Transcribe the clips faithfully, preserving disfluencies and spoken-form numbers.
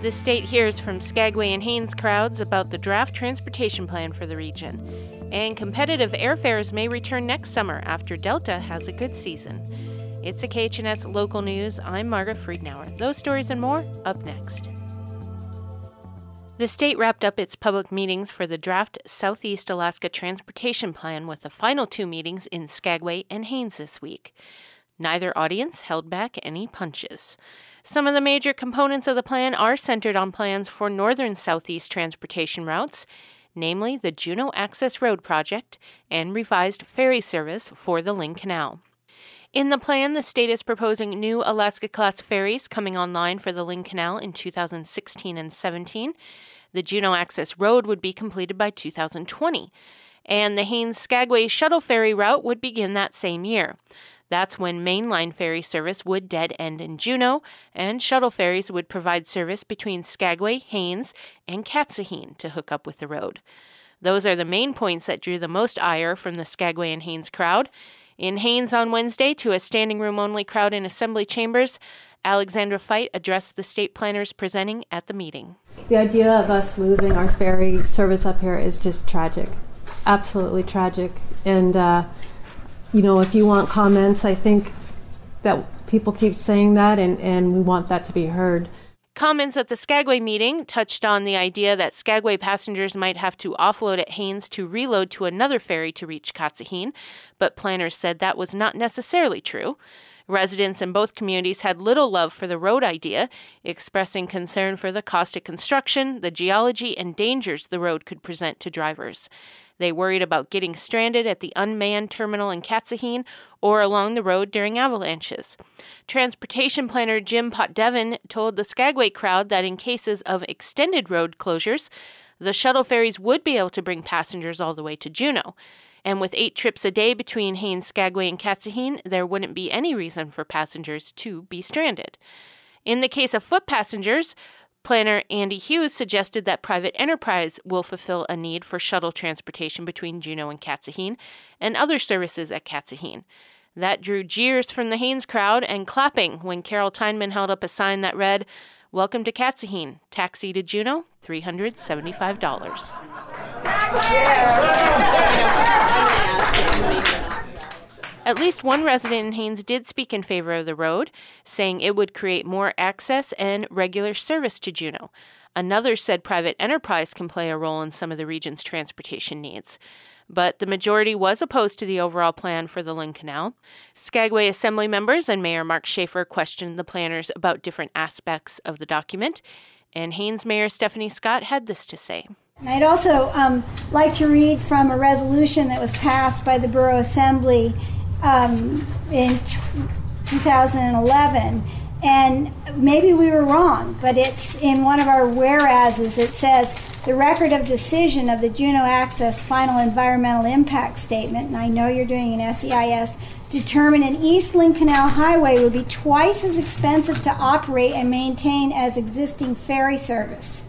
The state hears from Skagway and Haines crowds about the draft transportation plan for the region. And competitive airfares may return next summer after Delta has a good season. It's a K H N S Local News. I'm Margaret Friedenauer. Those stories and more up next. The state wrapped up its public meetings for the draft Southeast Alaska Transportation Plan with the final two meetings in Skagway and Haines this week. Neither audience held back any punches. Some of the major components of the plan are centered on plans for northern Southeast transportation routes, namely the Juneau Access Road Project and revised ferry service for the Lynn Canal. In the plan, the state is proposing new Alaska-class ferries coming online for the Lynn Canal in two thousand sixteen and seventeen. The Juneau Access Road would be completed by two thousand twenty, and the Haines-Skagway shuttle ferry route would begin that same year. That's when mainline ferry service would dead end in Juneau, and shuttle ferries would provide service between Skagway, Haines, and Katsihin to hook up with the road. Those are the main points that drew the most ire from the Skagway and Haines crowd. In Haines on Wednesday, to a standing room-only crowd in Assembly chambers, Alexandra Feit addressed the state planners presenting at the meeting. The idea of us losing our ferry service up here is just tragic, absolutely tragic. And, uh, you know, if you want comments, I think that people keep saying that, and, and we want that to be heard. Comments at the Skagway meeting touched on the idea that Skagway passengers might have to offload at Haines to reload to another ferry to reach Katsihin, but planners said that was not necessarily true. Residents in both communities had little love for the road idea, expressing concern for the cost of construction, the geology, and dangers the road could present to drivers. They worried about getting stranded at the unmanned terminal in Katsihin or along the road during avalanches. Transportation planner Jim Potdevin told the Skagway crowd that in cases of extended road closures, the shuttle ferries would be able to bring passengers all the way to Juneau. And with eight trips a day between Haines, Skagway, and Katsihin, there wouldn't be any reason for passengers to be stranded. In the case of foot passengers, planner Andy Hughes suggested that private enterprise will fulfill a need for shuttle transportation between Juneau and Katsihin and other services at Katsihin. That drew jeers from the Haines crowd and clapping when Carol Tyneman held up a sign that read, "Welcome to Katsihin. Taxi to Juneau, three hundred seventy-five dollars. At least one resident in Haines did speak in favor of the road, saying it would create more access and regular service to Juneau. Another said private enterprise can play a role in some of the region's transportation needs. But the majority was opposed to the overall plan for the Lynn Canal. Skagway Assembly members and Mayor Mark Schaefer questioned the planners about different aspects of the document, and Haines Mayor Stephanie Scott had this to say. I'd also um, like to read from a resolution that was passed by the Borough Assembly um, in t- two thousand eleven, and maybe we were wrong, but it's in one of our whereases. It says, the record of decision of the Juneau Access Final Environmental Impact Statement, and I know you're doing an S E I S, determined an East Lynn Canal Highway would be twice as expensive to operate and maintain as existing ferry service.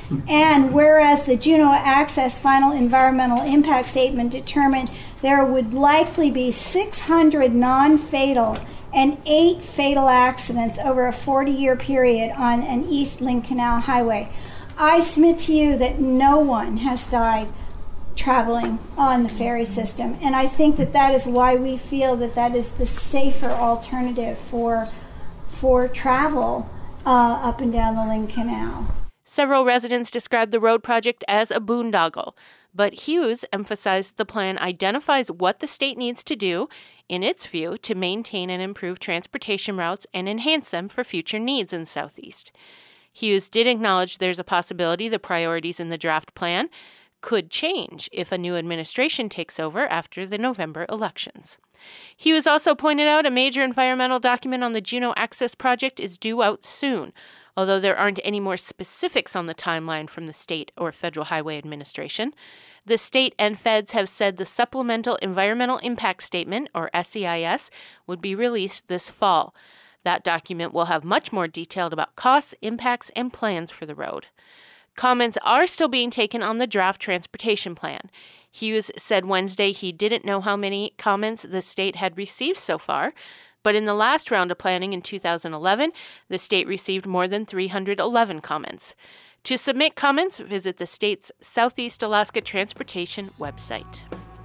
And whereas the Juneau Access Final Environmental Impact Statement determined there would likely be six hundred non-fatal and eight fatal accidents over a forty-year period on an East Lynn Canal Highway, I submit to you that no one has died traveling on the ferry system. And I think that that is why we feel that that is the safer alternative for, for travel uh, up and down the Lynn Canal. Several residents described the road project as a boondoggle, but Hughes emphasized the plan identifies what the state needs to do, in its view, to maintain and improve transportation routes and enhance them for future needs in Southeast. Hughes did acknowledge there's a possibility the priorities in the draft plan could change if a new administration takes over after the November elections. Hughes also pointed out a major environmental document on the Juneau Access Project is due out soon, although there aren't any more specifics on the timeline from the state or Federal Highway Administration. The state and feds have said the Supplemental Environmental Impact Statement, or S E I S, would be released this fall. That document will have much more detailed about costs, impacts, and plans for the road. Comments are still being taken on the draft transportation plan. Hughes said Wednesday he didn't know how many comments the state had received so far, But in the last round of planning in two thousand eleven, the state received more than three hundred eleven comments. To submit comments, visit the state's Southeast Alaska Transportation website.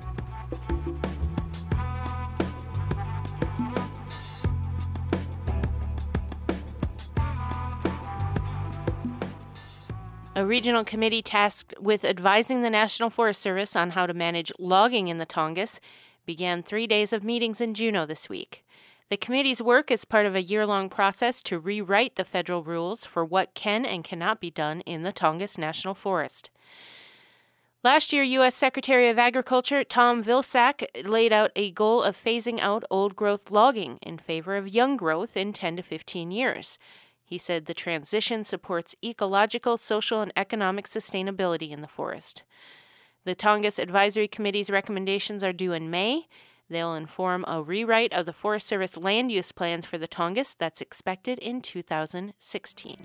A regional committee tasked with advising the National Forest Service on how to manage logging in the Tongass began three days of meetings in Juneau this week. The committee's work is part of a year-long process to rewrite the federal rules for what can and cannot be done in the Tongass National Forest. Last year, U S Secretary of Agriculture Tom Vilsack laid out a goal of phasing out old-growth logging in favor of young growth in ten to fifteen years. He said the transition supports ecological, social, and economic sustainability in the forest. The Tongass Advisory Committee's recommendations are due in May. They'll inform a rewrite of the Forest Service land use plans for the Tongass that's expected in two thousand sixteen.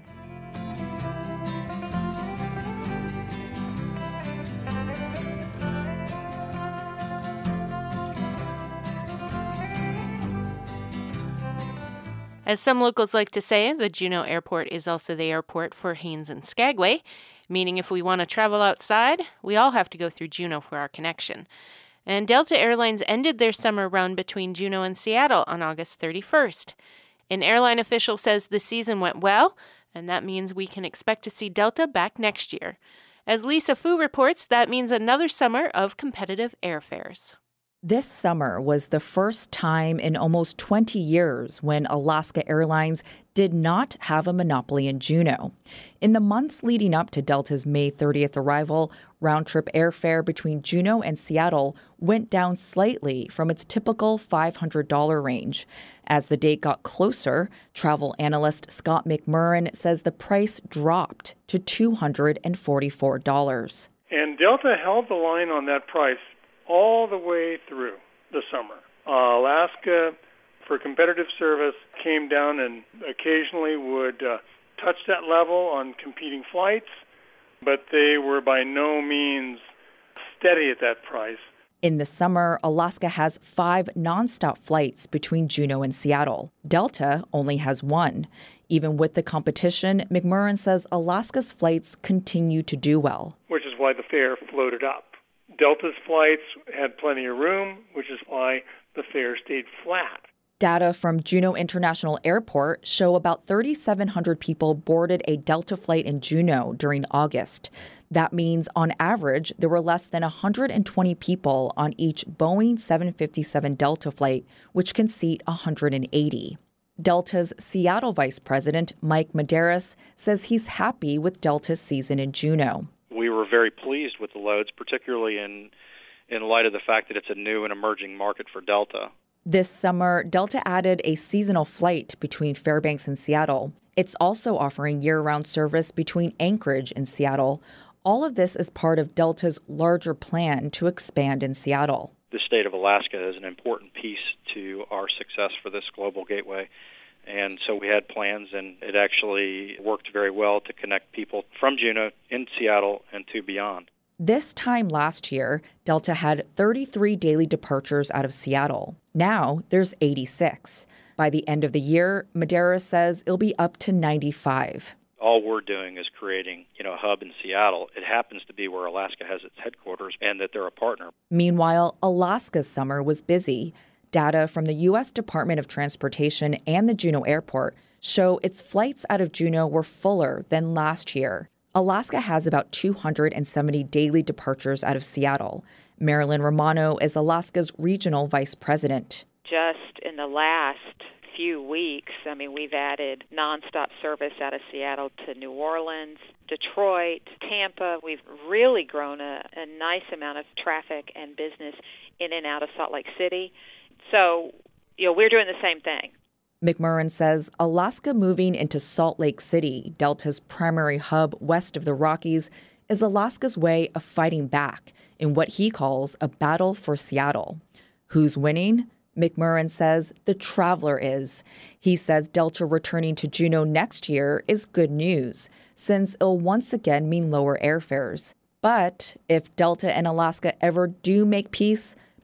As some locals like to say, the Juneau Airport is also the airport for Haines and Skagway, meaning if we want to travel outside, we all have to go through Juneau for our connection. And Delta Airlines ended their summer run between Juneau and Seattle on August thirty-first. An airline official says the season went well, and that means we can expect to see Delta back next year. As Lisa Fu reports, that means another summer of competitive airfares. This summer was the first time in almost twenty years when Alaska Airlines did not have a monopoly in Juneau. In the months leading up to Delta's May thirtieth arrival, round-trip airfare between Juneau and Seattle went down slightly from its typical five hundred dollars range. As the date got closer, travel analyst Scott McMurran says the price dropped to two hundred forty-four dollars. And Delta held the line on that price all the way through the summer. Uh, Alaska, for competitive service, came down and occasionally would uh, touch that level on competing flights, but they were by no means steady at that price. In the summer, Alaska has five nonstop flights between Juneau and Seattle. Delta only has one. Even with the competition, McMurran says Alaska's flights continue to do well. Which is why the fare floated up. Delta's flights had plenty of room, which is why the fare stayed flat. Data from Juneau International Airport show about three thousand seven hundred people boarded a Delta flight in Juneau during August. That means, on average, there were less than one hundred twenty people on each Boeing seven fifty-seven Delta flight, which can seat one hundred eighty. Delta's Seattle Vice President, Mike Medeiros, says he's happy with Delta's season in Juneau. We were very pleased with the loads, particularly in in light of the fact that it's a new and emerging market for Delta. This summer, Delta added a seasonal flight between Fairbanks and Seattle. It's also offering year-round service between Anchorage and Seattle. All of this is part of Delta's larger plan to expand in Seattle. The state of Alaska is an important piece to our success for this global gateway. And so we had plans, and it actually worked very well to connect people from Juneau in Seattle and to beyond. This time last year, Delta had thirty-three daily departures out of Seattle. Now there's eighty-six. By the end of the year, Medeiros says it'll be up to ninety-five. All we're doing is creating, you know, a hub in Seattle. It happens to be where Alaska has its headquarters and that they're a partner. Meanwhile, Alaska's summer was busy. Data from the U S Department of Transportation and the Juneau Airport show its flights out of Juneau were fuller than last year. Alaska has about two hundred seventy daily departures out of Seattle. Marilyn Romano is Alaska's regional vice president. Just in the last few weeks, I mean, we've added nonstop service out of Seattle to New Orleans, Detroit, Tampa. We've really grown a, a nice amount of traffic and business in and out of Salt Lake City. So, you know, we're doing the same thing. McMurran says Alaska moving into Salt Lake City, Delta's primary hub west of the Rockies, is Alaska's way of fighting back in what he calls a battle for Seattle. Who's winning? McMurran says the traveler is. He says Delta returning to Juneau next year is good news, since it'll once again mean lower airfares. But if Delta and Alaska ever do make peace,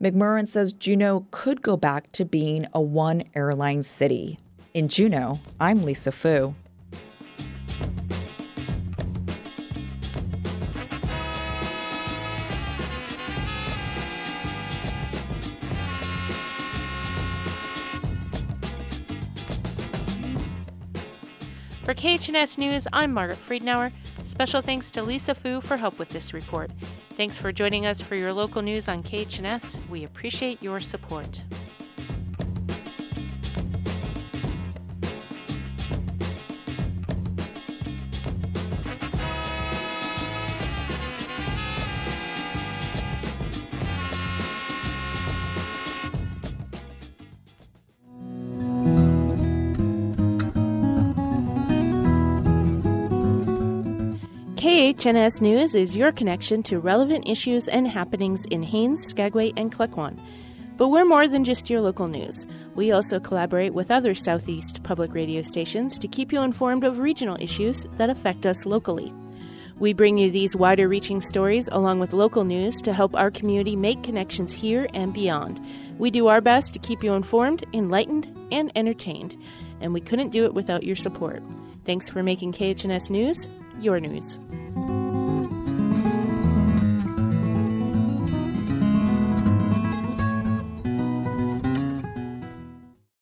McMurran says Juneau could go back to being a one-airline city. In Juneau, I'm Lisa Fu. For K H N S News, I'm Margaret Friedenauer. Special thanks to Lisa Fu for help with this report. Thanks for joining us for your local news on K H N S. We appreciate your support. K H N S News is your connection to relevant issues and happenings in Haines, Skagway, and Klukwan. But we're more than just your local news. We also collaborate with other Southeast public radio stations to keep you informed of regional issues that affect us locally. We bring you these wider-reaching stories along with local news to help our community make connections here and beyond. We do our best to keep you informed, enlightened, and entertained, and we couldn't do it without your support. Thanks for making K H N S News your news.